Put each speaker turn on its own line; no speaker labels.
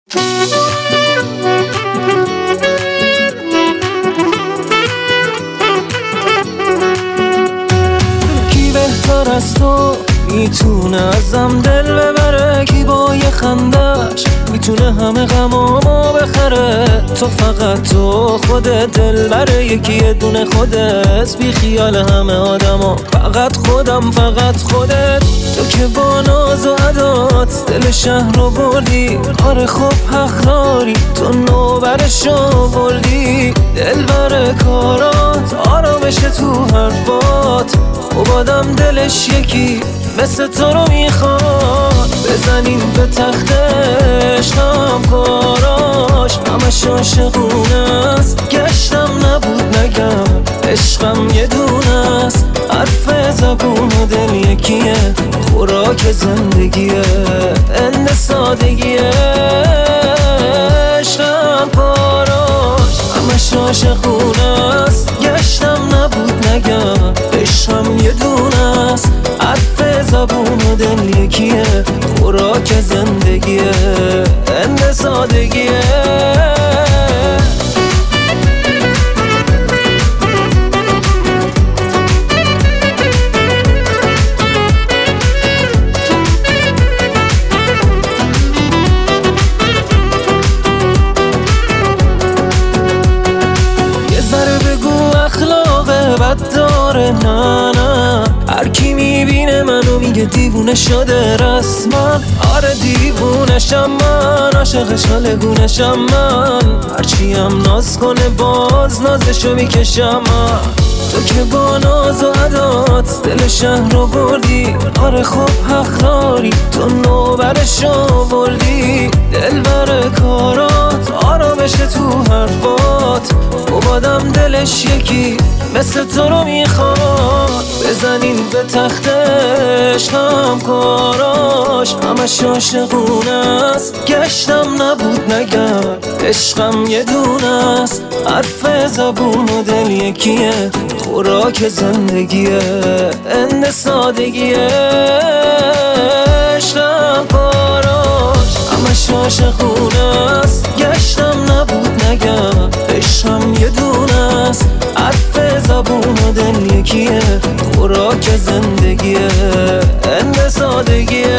کی بهتر از تو میتونه ازم دل ببره؟ کی با یه خندش میتونه همه غمامو بخره؟ تو فقط تو خودت دلبره، یکی یه دونه خودت، بی خیال همه آدما، فقط خودم، فقط خودت. تو که با ناز و عدات دل شهر رو بردی، آره خب حق داری، تو نوبرشو بردی. دلبر کارات، آرامش تو حرفات، خب آدم دلش یکی مثل تو رو میخواد. بزنیم به تخت عشقم کاراش، همش عاشقونه است، گشتم نبود نگم، عشقم یه دونه است، حرف زبون و دل یکیه، خوراک زندگیه، اند سادگیه. عشقم کاراش، همش عاشقونه است، گشتم نبود نگم، عشقم یه دونه است، حرف زبون و دل یکیه، خوراک زندگیه، اند سادگیه. بد داره نه نه، هر کی میبینه منو میگه دیوونه شده رسما. آره دیوونشم من، عاشقش حالگونشم من، هرچی هم ناز کنه باز نازشو میکشم من. تو که با ناز و عدات دل شهر رو بردی، آره خب حق داری، تو نوبرشو بردی. دلبر کارات، آرامش تو حرفات، خب آدم دلش یکی مثل تو رو میخواد. بزنین به تخت عشقم کاراش، همش عاشقونه است، گشتم نبود نگم، عشقم یه دونه است، حرف زبون و دل یکیه، خوراک زندگیه، اند سادگیه. عشقم کاراش، همش عاشقونه است، گشتم نبود نگم، عشقم یه دونه است، حرف زبون و دل یکیه، خوراک زندگیه، اند سادگیه.